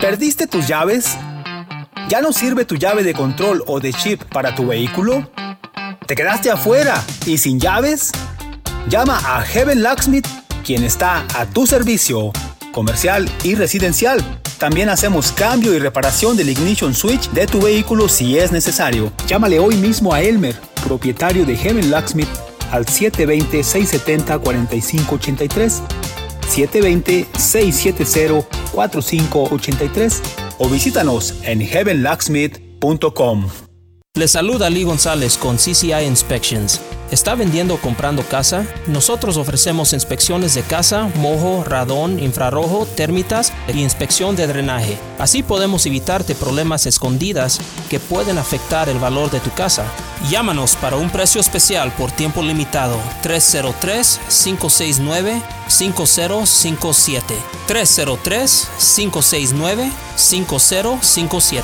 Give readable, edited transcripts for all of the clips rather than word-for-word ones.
¿Perdiste tus llaves? ¿Ya no sirve tu llave de control o de chip para tu vehículo? ¿Te quedaste afuera y sin llaves? Llama a Heaven Locksmith, quien está a tu servicio, comercial y residencial. También hacemos cambio y reparación del ignition switch de tu vehículo si es necesario. Llámale hoy mismo a Elmer, propietario de Heaven Locksmith, al 720-670-4583, 720-670-4583 o visítanos en heavenlocksmith.com. Les saluda Lee González con CCI Inspections. ¿Está vendiendo o comprando casa? Nosotros ofrecemos inspecciones de casa, mojo, radón, infrarrojo, térmitas y inspección de drenaje. Así podemos evitarte problemas escondidas que pueden afectar el valor de tu casa. Llámanos para un precio especial por tiempo limitado. 303-569-5057. 303-569-5057.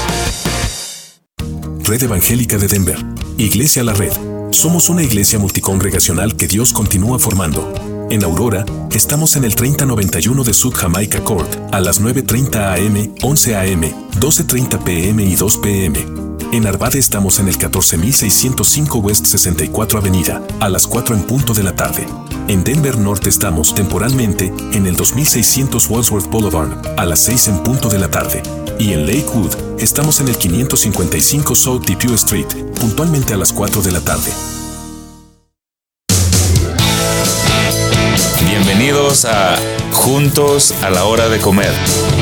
Red Evangélica de Denver. Iglesia La Red. Somos una iglesia multicongregacional que Dios continúa formando. En Aurora, estamos en el 3091 de South Jamaica Court, a las 9:30 a.m., 11 a.m., 12:30 p.m. y 2 p.m. En Arvada estamos en el 14605 West 64 Avenida, a las 4 en punto de la tarde. En Denver Norte estamos temporalmente en el 2600 Wadsworth Boulevard, a las 6 en punto de la tarde. Y en Lakewood, estamos en el 555 South Depew Street, puntualmente a las 4 de la tarde. Bienvenidos a Juntos a la Hora de Comer.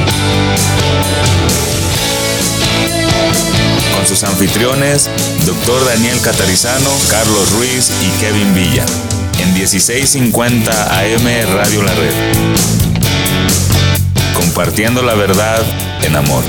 Con sus anfitriones, Dr. Daniel Catarizano, Carlos Ruiz y Kevin Villa. En 1650 AM Radio La Red. Compartiendo la verdad en amor.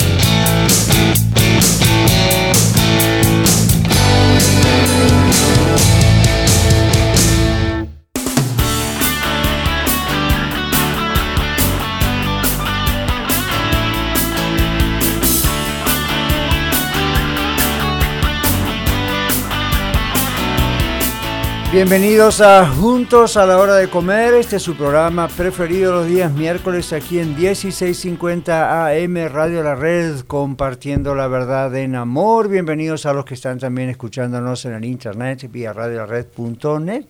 Bienvenidos a Juntos a la Hora de Comer. Este es su programa preferido los días miércoles aquí en 1650 AM Radio La Red, compartiendo la verdad en amor. Bienvenidos a los que están también escuchándonos en el internet vía radiolared.net.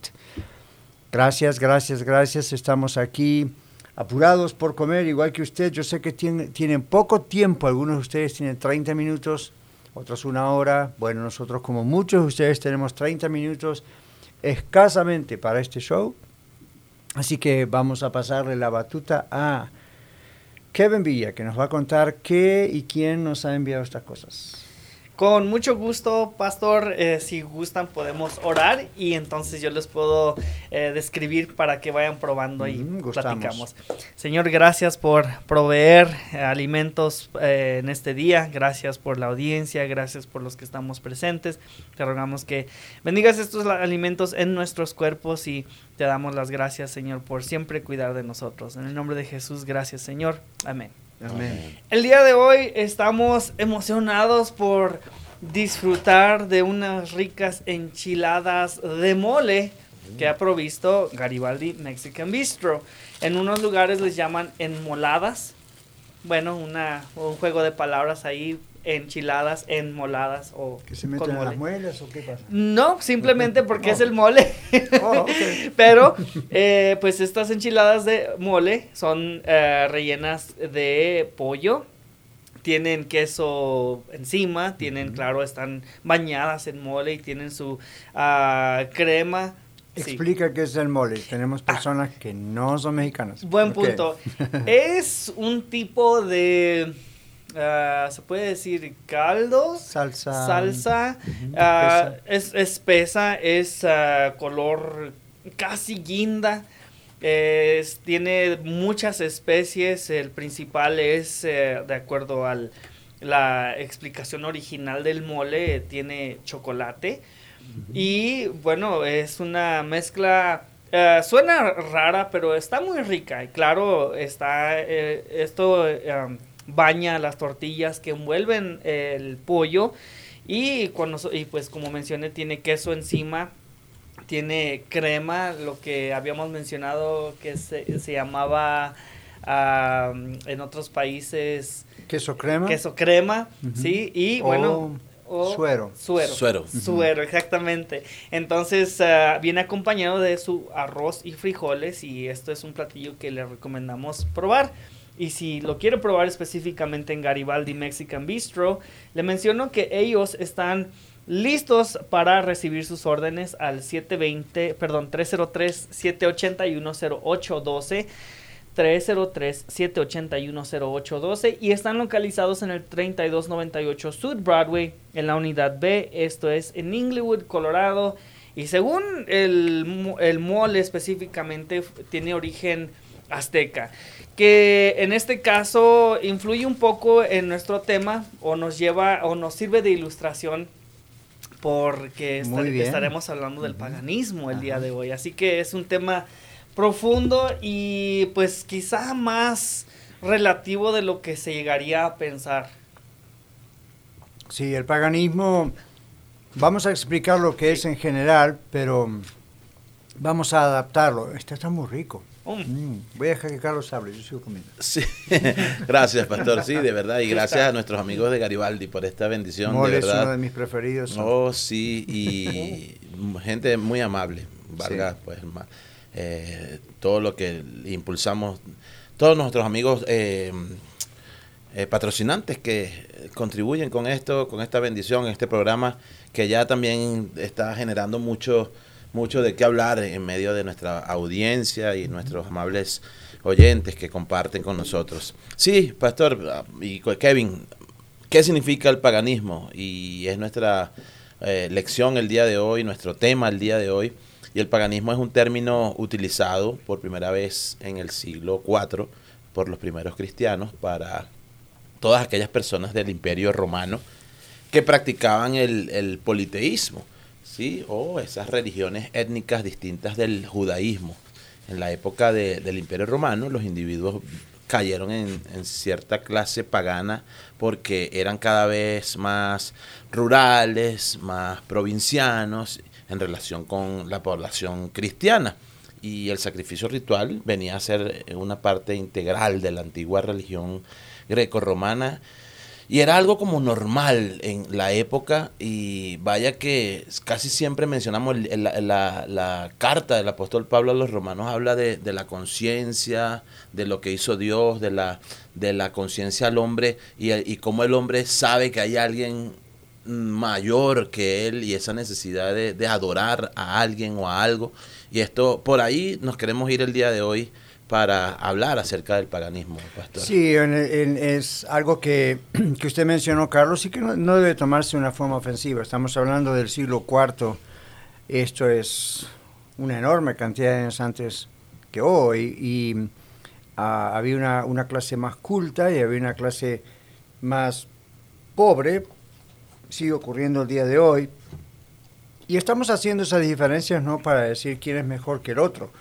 Gracias. Estamos aquí apurados por comer, igual que usted. Yo sé que tienen poco tiempo. Algunos de ustedes tienen 30 minutos, otros una hora. Bueno, nosotros, como muchos de ustedes, tenemos 30 minutos escasamente para este show, así que vamos a pasarle la batuta a Kevin Villa, que nos va a contar qué y quién nos ha enviado estas cosas. Con mucho gusto, pastor, si gustan podemos orar y entonces yo les puedo describir para que vayan probando y platicamos. Señor, gracias por proveer alimentos en este día, gracias por la audiencia, gracias por los que estamos presentes. Te rogamos que bendigas estos alimentos en nuestros cuerpos y te damos las gracias, Señor, por siempre cuidar de nosotros. En el nombre de Jesús, gracias, Señor. Amén. Amén. El día de hoy estamos emocionados por disfrutar de unas ricas enchiladas de mole que ha provisto Garibaldi Mexican Bistro. En unos lugares les llaman enmoladas. Bueno, un juego de palabras ahí, enchiladas, enmoladas o ¿que se meten en las muelas o qué pasa? No, simplemente porque es el mole. Okay. Pero, pues estas enchiladas de mole son rellenas de pollo. Tienen queso encima, claro, están bañadas en mole y tienen su crema. Explica qué es el mole. Tenemos personas que no son mexicanas. Buen punto. Es un tipo de... se puede decir caldo, salsa, es espesa, es color casi guinda, tiene muchas especies. El principal es, de acuerdo a la explicación original del mole, tiene chocolate. Y bueno, es una mezcla, suena rara, pero está muy rica. Y claro, esto baña las tortillas que envuelven el pollo. Y pues como mencioné, tiene queso encima, tiene crema, lo que habíamos mencionado que se llamaba en otros países queso crema. Queso crema, ¿sí? Y bueno... Suero. Suero, exactamente. Entonces viene acompañado de su arroz y frijoles y esto es un platillo que le recomendamos probar. Y si lo quiere probar específicamente en Garibaldi Mexican Bistro, le menciono que ellos están listos para recibir sus órdenes al 303-781-0812. 303-781-0812 y están localizados en el 3298 South Broadway en la unidad B, esto es en Inglewood, Colorado, y según el mole específicamente tiene origen azteca, que en este caso influye un poco en nuestro tema o nos sirve de ilustración porque estaremos hablando del paganismo el día de hoy, así que es un tema profundo y pues quizá más relativo de lo que se llegaría a pensar. Sí, el paganismo, vamos a explicar lo que es en general, pero vamos a adaptarlo. Este está muy rico. Voy a dejar que Carlos hable, yo sigo comiendo. Sí, gracias, pastor, sí, de verdad, y gracias a nuestros amigos de Garibaldi por esta bendición, Mole de verdad. es uno de mis preferidos. Oh, sí, y gente muy amable, valga, pues, todo lo que impulsamos, todos nuestros amigos patrocinantes que contribuyen con esto, con esta bendición, este programa que ya también está generando mucho de qué hablar en medio de nuestra audiencia y nuestros amables oyentes que comparten con nosotros. Sí, pastor y Kevin, ¿qué significa el paganismo? Y es nuestra lección el día de hoy, nuestro tema el día de hoy. Y el paganismo es un término utilizado por primera vez en el siglo IV por los primeros cristianos para todas aquellas personas del Imperio Romano que practicaban el politeísmo, ¿sí? O esas religiones étnicas distintas del judaísmo. En la época del Imperio Romano, los individuos cayeron en cierta clase pagana porque eran cada vez más rurales, más provincianos, en relación con la población cristiana. Y el sacrificio ritual venía a ser una parte integral de la antigua religión grecorromana. Y era algo como normal en la época. Y vaya que casi siempre mencionamos la carta del apóstol Pablo a los romanos. Habla de la conciencia, de lo que hizo Dios, de la conciencia al hombre. Y cómo el hombre sabe que hay alguien mayor que él y esa necesidad de adorar a alguien o a algo. Y esto, por ahí nos queremos ir el día de hoy para hablar acerca del paganismo, pastor. Sí, es algo que usted mencionó, Carlos, y que no debe tomarse de una forma ofensiva. Estamos hablando del siglo IV. Esto es una enorme cantidad de años antes que hoy. Y había una clase más culta y había una clase más pobre. Sigue ocurriendo el día de hoy. Y estamos haciendo esas diferencias no para decir quién es mejor que el otro.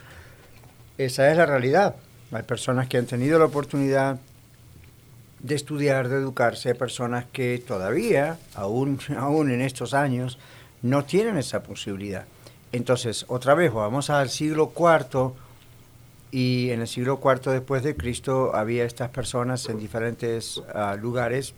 Esa es la realidad. Hay personas que han tenido la oportunidad de estudiar, de educarse. Hay personas que todavía, aún en estos años, no tienen esa posibilidad. Entonces, otra vez, vamos al siglo IV. Y en el siglo IV después de Cristo había estas personas en diferentes lugares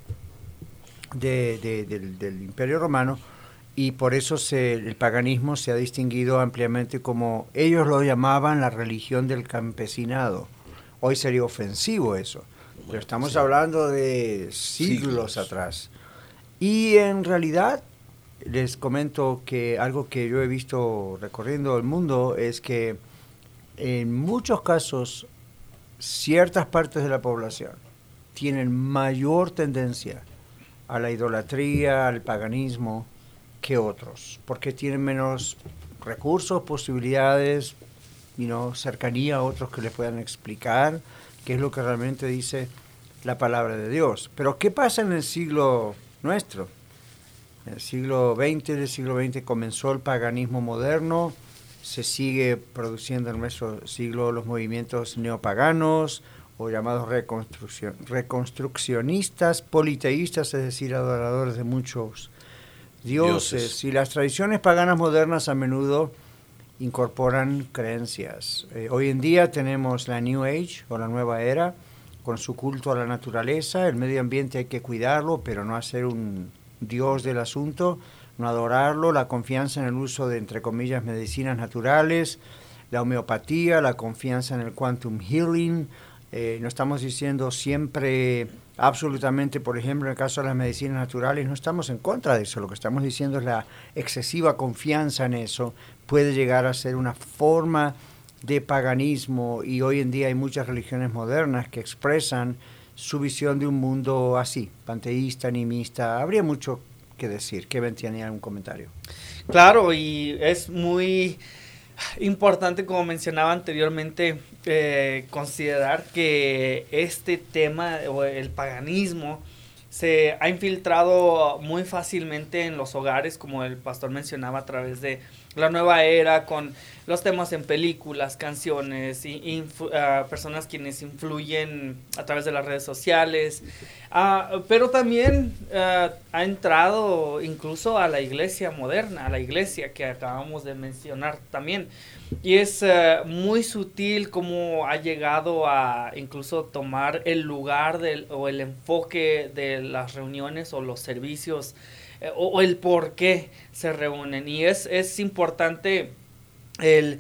del Imperio Romano, y por eso el paganismo se ha distinguido ampliamente como, ellos lo llamaban la religión del campesinado. Hoy sería ofensivo eso, pero estamos hablando de siglos atrás. Y en realidad, les comento que algo que yo he visto recorriendo el mundo es que en muchos casos, ciertas partes de la población tienen mayor tendencia a la idolatría, al paganismo, que otros, porque tienen menos recursos, posibilidades, cercanía a otros que les puedan explicar qué es lo que realmente dice la palabra de Dios. Pero ¿qué pasa en el siglo nuestro? En el siglo XX comenzó el paganismo moderno, se sigue produciendo en nuestro siglo los movimientos neopaganos, o llamados reconstruccionistas, politeístas, es decir, adoradores de muchos dioses. Y las tradiciones paganas modernas a menudo incorporan creencias. Hoy en día tenemos la New Age, o la nueva era, con su culto a la naturaleza. El medio ambiente hay que cuidarlo, pero no hacer un dios del asunto, no adorarlo. La confianza en el uso de, entre comillas, medicinas naturales, la homeopatía, la confianza en el quantum healing. No estamos diciendo siempre absolutamente, por ejemplo, en el caso de las medicinas naturales, no estamos en contra de eso. Lo que estamos diciendo es la excesiva confianza en eso puede llegar a ser una forma de paganismo, y hoy en día hay muchas religiones modernas que expresan su visión de un mundo así, panteísta, animista. Habría mucho que decir. Kevin, ¿tiene algún comentario? Claro, y es muy importante, como mencionaba anteriormente, considerar que este tema o el paganismo se ha infiltrado muy fácilmente en los hogares, como el pastor mencionaba, a través de la nueva era, con los temas en películas, canciones, personas quienes influyen a través de las redes sociales, pero también ha entrado incluso a la iglesia moderna, a la iglesia que acabamos de mencionar también. Y es muy sutil cómo ha llegado a incluso tomar el lugar o el enfoque de las reuniones o los servicios, o el por qué se reúnen. Y es importante el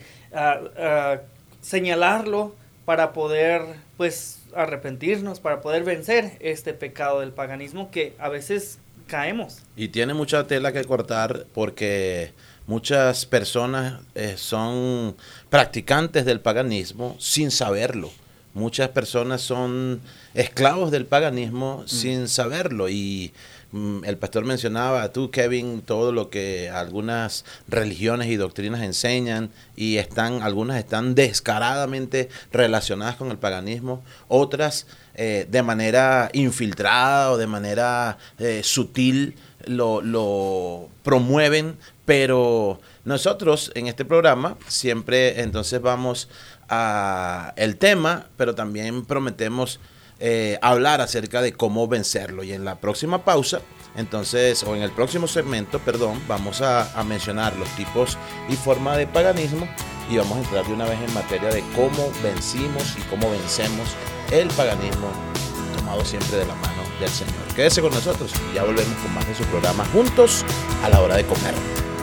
señalarlo para poder, pues, arrepentirnos, para poder vencer este pecado del paganismo que a veces caemos. Y tiene mucha tela que cortar, porque muchas personas son practicantes del paganismo sin saberlo. Muchas personas son esclavos del paganismo sin saberlo. Y el pastor mencionaba, tú, Kevin, todo lo que algunas religiones y doctrinas enseñan, y algunas están descaradamente relacionadas con el paganismo, otras de manera infiltrada o de manera sutil lo promueven. Pero nosotros en este programa siempre entonces vamos a el tema, pero también prometemos hablar acerca de cómo vencerlo. Y en la próxima pausa, entonces, o en el próximo segmento, perdón, vamos a mencionar los tipos y formas de paganismo, y vamos a entrar de una vez en materia de cómo vencimos y cómo vencemos el paganismo, tomado siempre de la mano del Señor. Quédese con nosotros y ya volvemos con más de su programa Juntos a la Hora de Comer.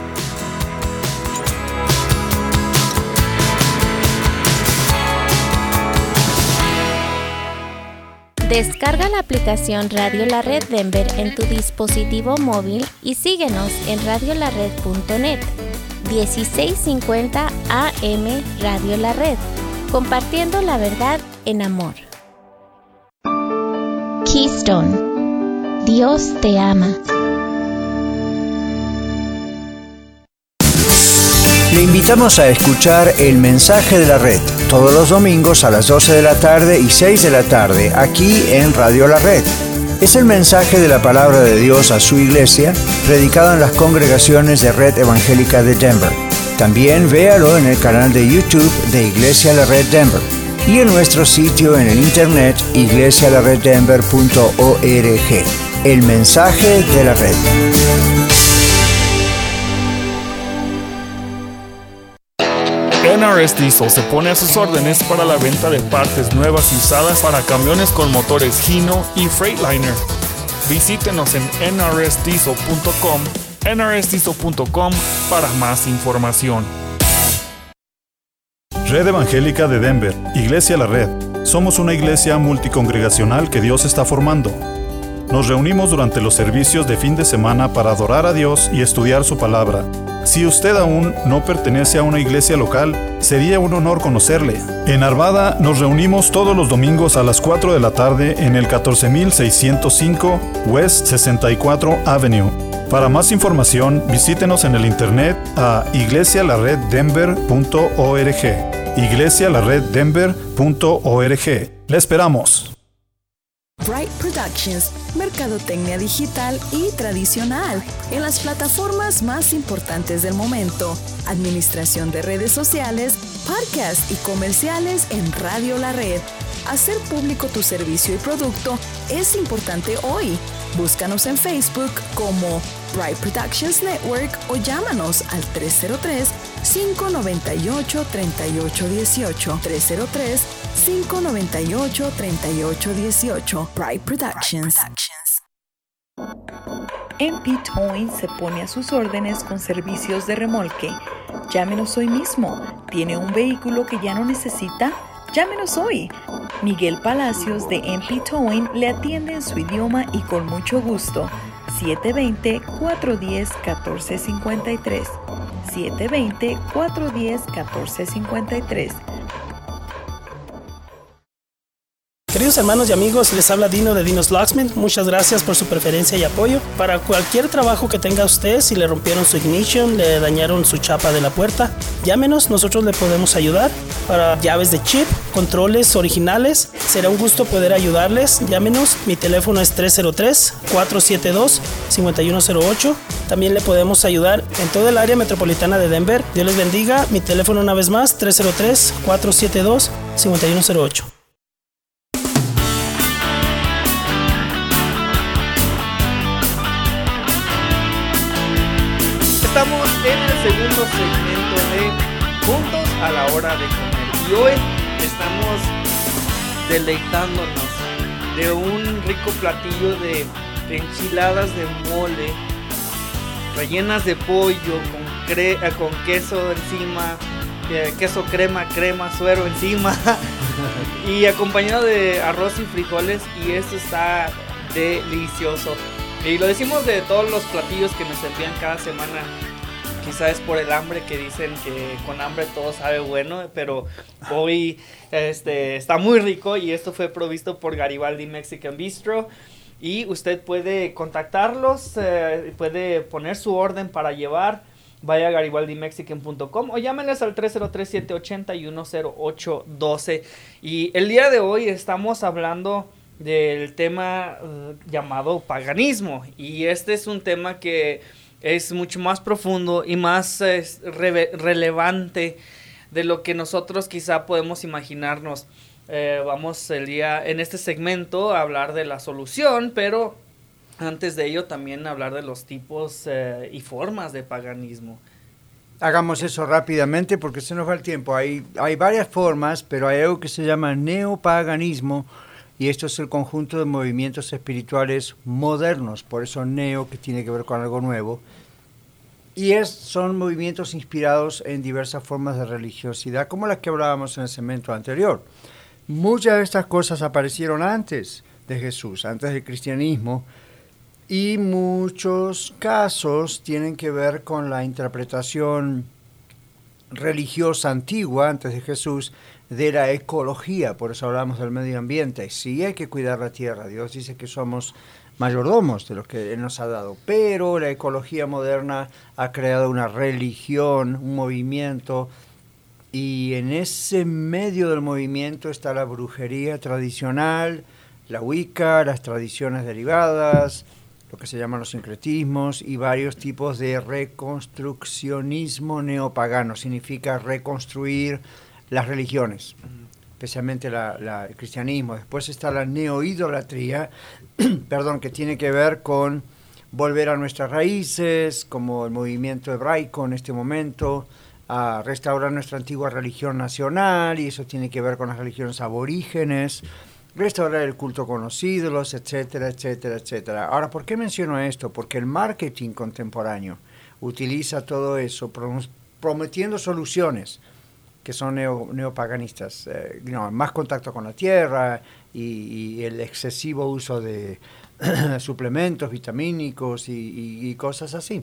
Descarga la aplicación Radio La Red Denver en tu dispositivo móvil y síguenos en radiolared.net. 1650 AM Radio La Red, compartiendo la verdad en amor. Keystone, Dios te ama. Le invitamos a escuchar El Mensaje de la Red todos los domingos a las 12 de la tarde y 6 de la tarde aquí en Radio La Red. Es el mensaje de la palabra de Dios a su iglesia, predicado en las congregaciones de Red Evangélica de Denver. También véalo en el canal de YouTube de Iglesia La Red Denver y en nuestro sitio en el internet iglesialareddenver.org. El Mensaje de la Red. NRS Diesel se pone a sus órdenes para la venta de partes nuevas y usadas para camiones con motores Hino y Freightliner. Visítenos en nrsdiesel.com, nrsdiesel.com para más información. Red Evangélica de Denver, Iglesia La Red. Somos una iglesia multicongregacional que Dios está formando. Nos reunimos durante los servicios de fin de semana para adorar a Dios y estudiar su palabra. Si usted aún no pertenece a una iglesia local, sería un honor conocerle. En Arvada nos reunimos todos los domingos a las 4 de la tarde en el 14605 West 64 Avenue. Para más información, visítenos en el internet a iglesialareddenver.org. iglesialareddenver.org. ¡Le esperamos! Bright Productions, mercadotecnia digital y tradicional en las plataformas más importantes del momento, administración de redes sociales, podcasts y comerciales en Radio La Red. Hacer público tu servicio y producto es importante hoy. Búscanos en Facebook como Bright Productions Network o llámanos al 303-598-3818. 598-3818. Bright Productions. MP Towing se pone a sus órdenes con servicios de remolque. Llámenos hoy mismo. ¿Tiene un vehículo que ya no necesita? Llámenos hoy. Miguel Palacios de MP Towing le atiende en su idioma y con mucho gusto. 720-410-1453. 720-410-1453. Queridos hermanos y amigos, les habla Dino de Dino's Locksmith. Muchas gracias por su preferencia y apoyo. Para cualquier trabajo que tenga usted, si le rompieron su ignition, le dañaron su chapa de la puerta, llámenos, nosotros le podemos ayudar. Para llaves de chip, controles originales, será un gusto poder ayudarles. Llámenos, mi teléfono es 303-472-5108. También le podemos ayudar en todo el área metropolitana de Denver. Dios les bendiga. Mi teléfono una vez más, 303-472-5108. Estamos en el segundo segmento de Juntos a la Hora de Comer y hoy estamos deleitándonos de un rico platillo de enchiladas de mole rellenas de pollo con queso encima, queso crema, suero encima y acompañado de arroz y frijoles, y esto está delicioso. Y lo decimos de todos los platillos que nos envían cada semana. Quizás es por el hambre, que dicen que con hambre todo sabe bueno, pero hoy está muy rico, y esto fue provisto por Garibaldi Mexican Bistro. Y usted puede contactarlos, puede poner su orden para llevar. Vaya a garibaldimexican.com o llámenles al 303-781-0812. Y el día de hoy estamos hablando del tema llamado paganismo, y este es un tema que es mucho más profundo y más relevante de lo que nosotros quizá podemos imaginarnos. Vamos en este segmento a hablar de la solución, pero antes de ello también hablar de los tipos y formas de paganismo. Hagamos eso rápidamente porque se nos va el tiempo. Hay varias formas, pero hay algo que se llama neopaganismo, y esto es el conjunto de movimientos espirituales modernos, por eso neo, que tiene que ver con algo nuevo. Y son movimientos inspirados en diversas formas de religiosidad, como las que hablábamos en el segmento anterior. Muchas de estas cosas aparecieron antes de Jesús, antes del cristianismo, y muchos casos tienen que ver con la interpretación religiosa antigua, antes de Jesús, de la ecología. Por eso hablamos del medio ambiente. Sí, hay que cuidar la tierra. Dios dice que somos mayordomos de lo que Él nos ha dado, pero la ecología moderna ha creado una religión, un movimiento, y en ese medio del movimiento está la brujería tradicional, la Wicca, las tradiciones derivadas, lo que se llaman los sincretismos, y varios tipos de reconstruccionismo neopagano. Significa reconstruir las religiones, especialmente el cristianismo. Después está la neoidolatría, que tiene que ver con volver a nuestras raíces, como el movimiento hebraico en este momento, a restaurar nuestra antigua religión nacional, y eso tiene que ver con las religiones aborígenes, restaurar el culto con los ídolos, etcétera, etcétera, etcétera. Ahora, ¿por qué menciono esto? Porque el marketing contemporáneo utiliza todo eso prometiendo soluciones que son neopaganistas, más contacto con la tierra y el excesivo uso de suplementos vitamínicos y cosas así.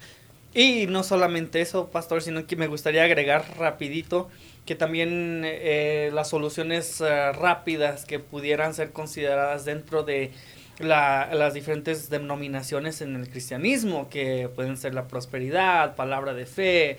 Y no solamente eso, pastor, sino que me gustaría agregar rapidito que también las soluciones rápidas que pudieran ser consideradas dentro de las diferentes denominaciones en el cristianismo, que pueden ser la prosperidad, palabra de fe,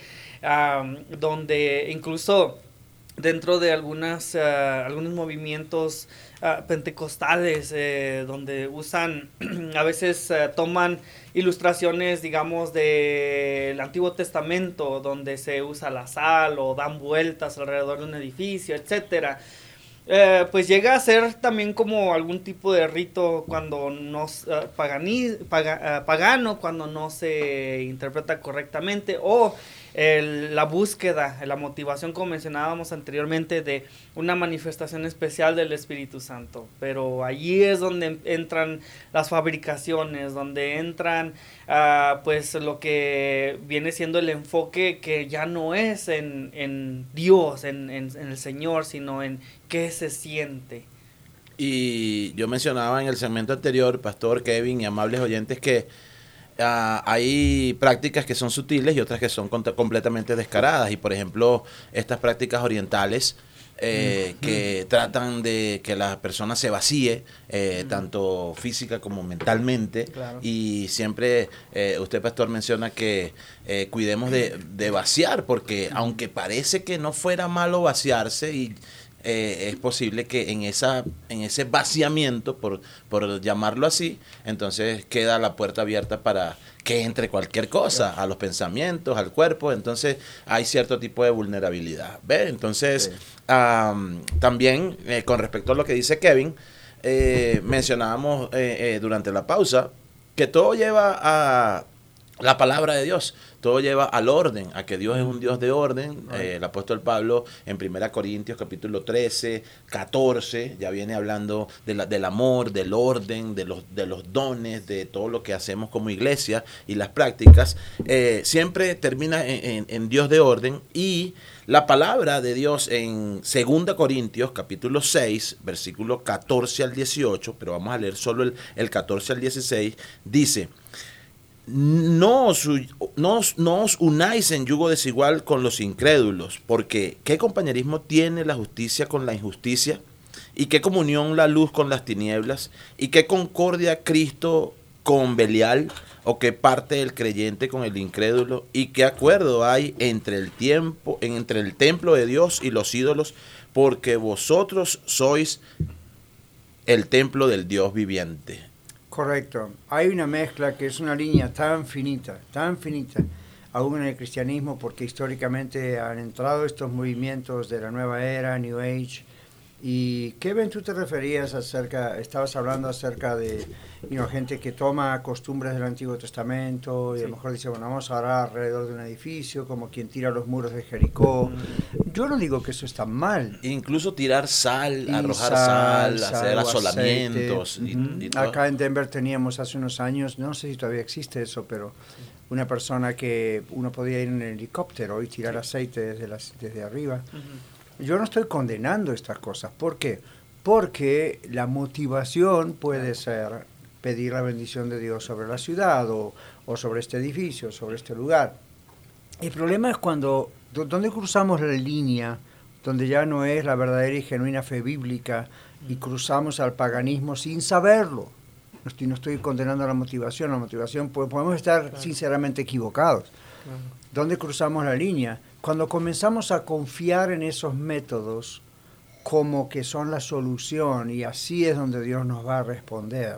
donde incluso dentro de algunos movimientos pentecostales, donde usan, a veces toman ilustraciones, digamos, del Antiguo Testamento, donde se usa la sal o dan vueltas alrededor de un edificio, etcétera. Pues llega a ser también como algún tipo de rito cuando no pagano, cuando no se interpreta correctamente, o la búsqueda, la motivación, como mencionábamos anteriormente, de una manifestación especial del Espíritu Santo. Pero allí es donde entran las fabricaciones, donde entran pues lo que viene siendo el enfoque, que ya no es en Dios, en el Señor, sino en qué se siente. Y yo mencionaba en el segmento anterior, Pastor Kevin y amables oyentes, que hay prácticas que son sutiles y otras que son completamente descaradas. Y por ejemplo, estas prácticas orientales que tratan de que la persona se vacíe, tanto física como mentalmente. Claro. Y siempre usted, pastor, menciona que cuidemos de vaciar, porque aunque parece que no fuera malo vaciarse, y es posible que en ese vaciamiento, por llamarlo así, entonces queda la puerta abierta para que entre cualquier cosa, a los pensamientos, al cuerpo. Entonces hay cierto tipo de vulnerabilidad. ¿Ve? Entonces, también con respecto a lo que dice Kevin, mencionábamos durante la pausa que todo lleva a la palabra de Dios, todo lleva al orden, a que Dios es un Dios de orden. El apóstol Pablo en 1 Corintios capítulo 13, 14, ya viene hablando del amor, del orden, de los dones, de todo lo que hacemos como iglesia y las prácticas. Siempre termina en Dios de orden. Y la palabra de Dios en 2 Corintios capítulo 6, versículo 14 al 18, pero vamos a leer solo el 14 al 16, dice: No os unáis en yugo desigual con los incrédulos, porque ¿qué compañerismo tiene la justicia con la injusticia? ¿Y qué comunión la luz con las tinieblas? ¿Y qué concordia Cristo con Belial? ¿O qué parte el creyente con el incrédulo? ¿Y qué acuerdo hay entre el templo de Dios y los ídolos? Porque vosotros sois el templo del Dios viviente. Correcto. Hay una mezcla que es una línea tan finita, aún en el cristianismo, porque históricamente han entrado estos movimientos de la nueva era, New Age. Y Kevin, tú te referías estabas hablando acerca de gente que toma costumbres del Antiguo Testamento y a lo mejor dice, bueno, vamos a orar alrededor de un edificio, como quien tira los muros de Jericó. Yo no digo que eso está mal. Incluso tirar sal, arrojar sal, hacer asolamientos. Y todo. Acá en Denver teníamos hace unos años, no sé si todavía existe eso, pero una persona que uno podía ir en el helicóptero y tirar aceite desde arriba. Yo no estoy condenando estas cosas. ¿Por qué? Porque la motivación puede ser pedir la bendición de Dios sobre la ciudad o sobre este edificio, sobre este lugar. El problema es donde cruzamos la línea, donde ya no es la verdadera y genuina fe bíblica y cruzamos al paganismo sin saberlo. No estoy condenando la motivación, pues podemos estar sinceramente equivocados. ¿Dónde cruzamos la línea? Cuando comenzamos a confiar en esos métodos como que son la solución y así es donde Dios nos va a responder.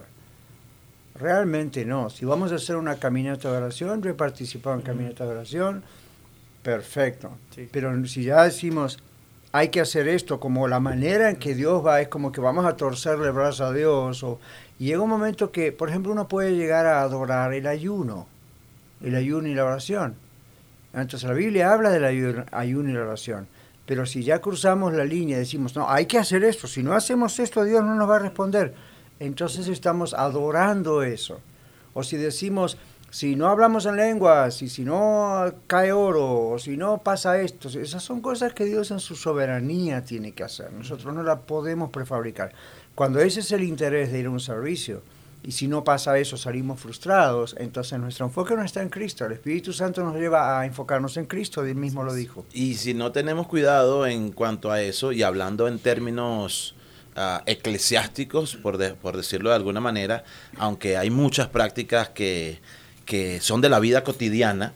Realmente no. Si vamos a hacer una caminata de oración, yo he participado en caminata de oración, perfecto. Sí. Pero si ya decimos, hay que hacer esto como la manera en que Dios va, es como que vamos a torcerle el brazo a Dios. Y llega un momento que, por ejemplo, uno puede llegar a adorar el ayuno y la oración. Entonces la Biblia habla del ayuno y la oración, pero si ya cruzamos la línea y decimos, no, hay que hacer esto, si no hacemos esto, Dios no nos va a responder, entonces estamos adorando eso. O si decimos, si no hablamos en lenguas, y si no cae oro, o si no pasa esto, esas son cosas que Dios en su soberanía tiene que hacer, nosotros no las podemos prefabricar. Cuando ese es el interés de ir a un servicio, y si no pasa eso, salimos frustrados, entonces nuestro enfoque no está en Cristo. El Espíritu Santo nos lleva a enfocarnos en Cristo, Él mismo lo dijo. Y si no tenemos cuidado en cuanto a eso, y hablando en términos eclesiásticos, por decirlo de alguna manera, aunque hay muchas prácticas que son de la vida cotidiana,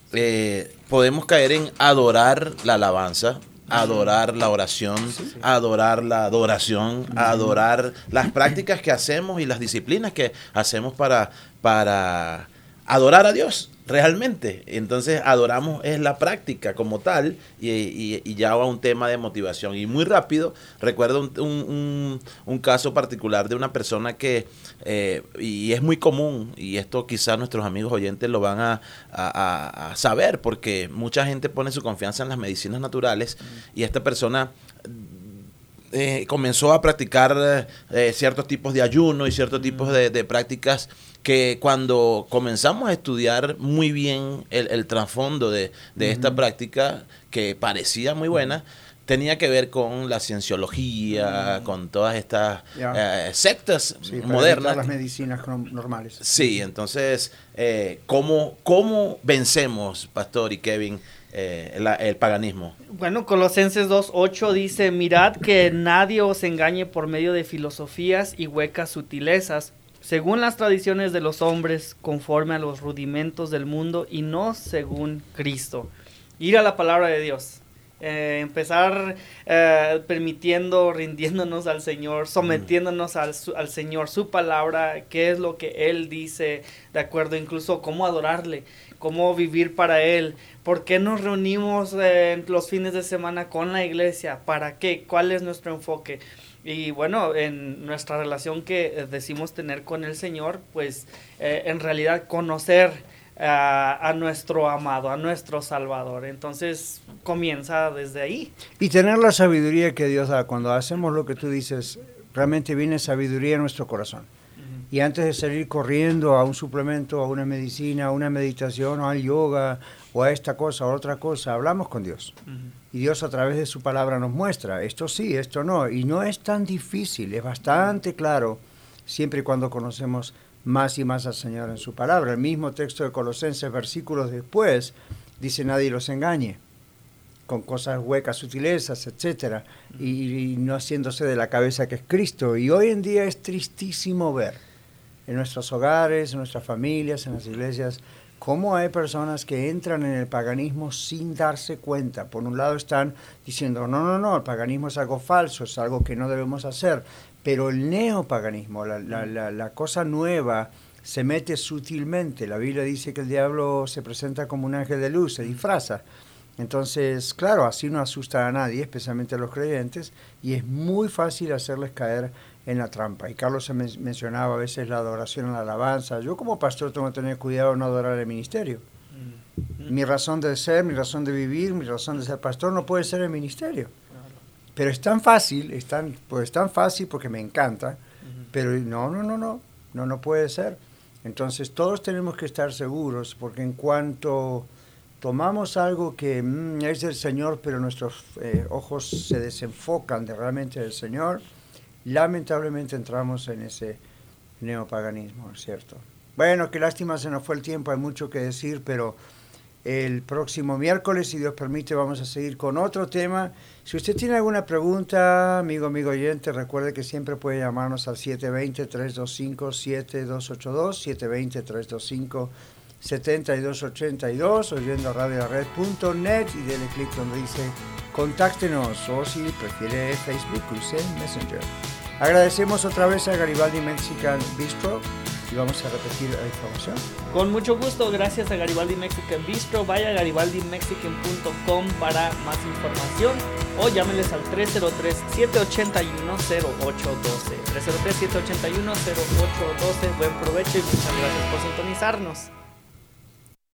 podemos caer en adorar la alabanza, adorar la oración, adorar la adoración, adorar las prácticas que hacemos y las disciplinas que hacemos para adorar a Dios realmente. Entonces adoramos es la práctica como tal y ya va un tema de motivación. Y muy rápido, recuerdo un caso particular de una persona que, y es muy común, y esto quizás nuestros amigos oyentes lo van a saber, porque mucha gente pone su confianza en las medicinas naturales, y esta persona comenzó a practicar ciertos tipos de ayuno y ciertos tipos de prácticas que cuando comenzamos a estudiar muy bien el trasfondo de esta práctica, que parecía muy buena, tenía que ver con la cienciología, con todas estas sectas modernas. Las medicinas normales. Sí, entonces, ¿cómo vencemos, Pastor y Kevin, el paganismo? Bueno, Colosenses 2:8 dice: mirad que nadie os engañe por medio de filosofías y huecas sutilezas, según las tradiciones de los hombres, conforme a los rudimentos del mundo y no según Cristo. Ir a la palabra de Dios. Empezar rindiéndonos al Señor, sometiéndonos al Señor, su palabra, qué es lo que Él dice, de acuerdo, incluso cómo adorarle, cómo vivir para Él, por qué nos reunimos los fines de semana con la iglesia, para qué, cuál es nuestro enfoque. Y bueno, en nuestra relación que decimos tener con el Señor, pues en realidad conocer a nuestro amado, a nuestro Salvador. Entonces comienza desde ahí. Y tener la sabiduría que Dios da. Cuando hacemos lo que tú dices, realmente viene sabiduría en nuestro corazón. Y antes de salir corriendo a un suplemento, a una medicina, a una meditación, o al yoga, o a esta cosa, o a otra cosa, hablamos con Dios. Y Dios a través de su palabra nos muestra, esto sí, esto no. Y no es tan difícil, es bastante claro, siempre y cuando conocemos más y más al Señor en su palabra. El mismo texto de Colosenses, versículos después, dice: nadie los engañe con cosas huecas, sutilezas, etcétera, y no haciéndose de la cabeza que es Cristo. Y hoy en día es tristísimo ver en nuestros hogares, en nuestras familias, en las iglesias, cómo hay personas que entran en el paganismo sin darse cuenta. Por un lado están diciendo, no, el paganismo es algo falso, es algo que no debemos hacer, pero el neopaganismo, la cosa nueva, se mete sutilmente. La Biblia dice que el diablo se presenta como un ángel de luz, se disfraza. Entonces, claro, así no asusta a nadie, especialmente a los creyentes, y es muy fácil hacerles caer en la trampa. Y Carlos se mencionaba a veces la adoración a la alabanza. Yo como pastor tengo que tener cuidado de no adorar el ministerio. Mi razón de ser, mi razón de vivir, mi razón de ser pastor no puede ser el ministerio. Pero es tan fácil, es tan fácil porque me encanta, pero no puede ser. Entonces todos tenemos que estar seguros, porque en cuanto tomamos algo que es del Señor, pero nuestros ojos se desenfocan de realmente del Señor, lamentablemente entramos en ese neopaganismo, ¿cierto? Bueno, qué lástima, se nos fue el tiempo, hay mucho que decir, pero el próximo miércoles, si Dios permite, vamos a seguir con otro tema. Si usted tiene alguna pregunta, amigo oyente, recuerde que siempre puede llamarnos al 720-325-7282, 720-325-7282, oyendo a radiolared.net y denle clic donde dice contáctenos, o si prefiere Facebook, use Messenger. Agradecemos otra vez a Garibaldi Mexican Bistro y vamos a repetir la información. Con mucho gusto, gracias a Garibaldi Mexican Bistro. Vaya a garibaldimexican.com para más información o llámenles al 303-781-0812. 303-781-0812. Buen provecho y muchas gracias por sintonizarnos.